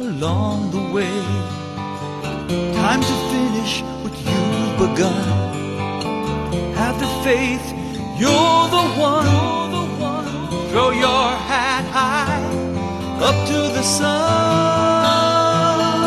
along the way. Time to finish what you've begun. Have the faith, you're the one. Throw your hat high up to the sun.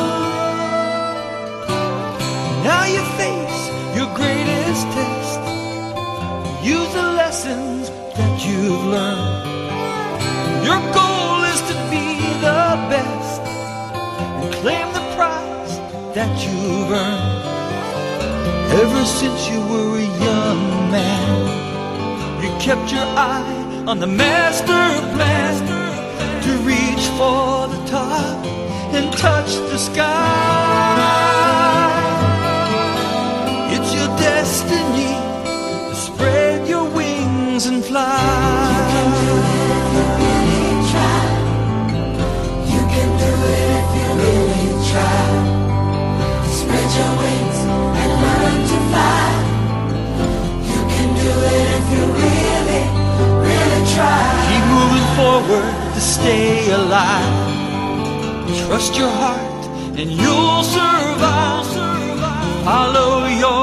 Now you face your greatest test. Use the lessons that you've learned. Your goal is to be the best and claim the prize that you've earned. Ever since you were a young man, you kept your eye on the master plan to reach for the top and touch the sky. It's your destiny to spread your wings and fly. You can do it if you really try. Spread your wings and learn to fly. You can do it if you really try. Keep moving forward to stay alive. Trust your heart and you'll survive. Follow your